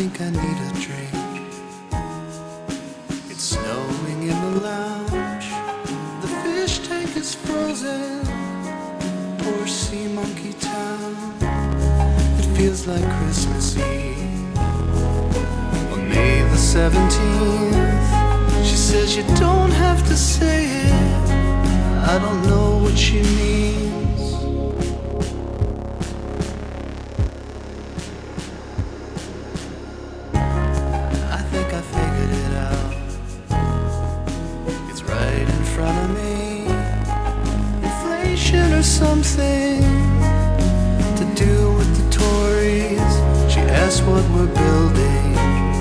think I need a drink. It's snowing in the lounge. The fish tank is frozen. Poor sea monkey town. It feels like Christmas Eve. On May the 17th, she says you don't have to say it. I don't know what she means. I think I figured it out. It's right in front of me. Inflation or something to do with the Tories. She asked what we're building.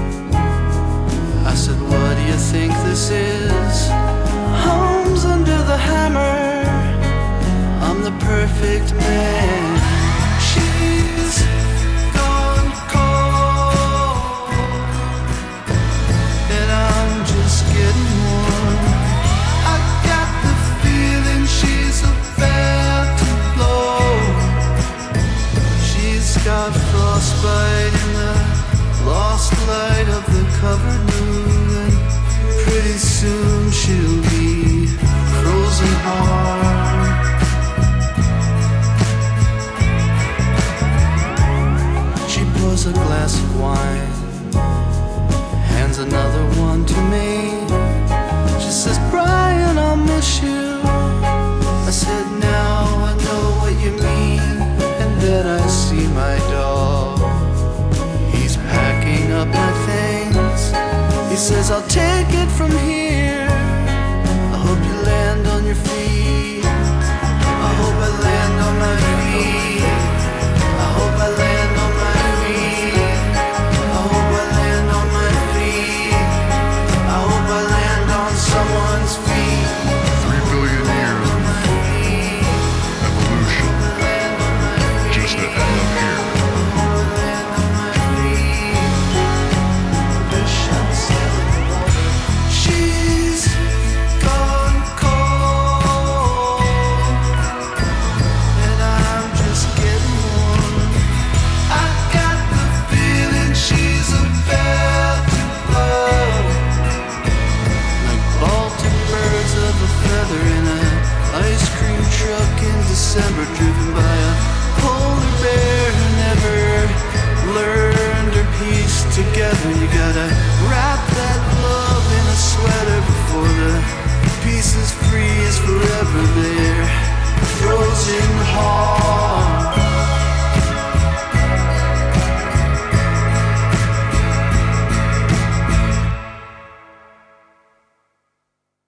I said, what do you think this is? Homes under the hammer. I'm the perfect man. She's gone cold, and I'm just getting warm. I got the feeling she's about to blow. She's got frostbite in the lost light of the covered moon, and pretty soon she'll be frozen hard. She pours a glass of wine, hands another one to me. She says, Brian, I'll miss you. I said, now I know what you mean. And then I see my dog. He's packing up my things. He says, I'll take it from here. I hope you land on your feet. I hope I land on my feet. I hope I land on my feet. I hope I land on my feet. I hope I land on someone's feet. 3 billion years of evolution just to end up here. She's gone cold, and I'm just getting warm. I got the feeling she's about to blow. Like Baltic birds of a feather in an ice cream truck in December, driven by a polar bear who never learned her piece together. You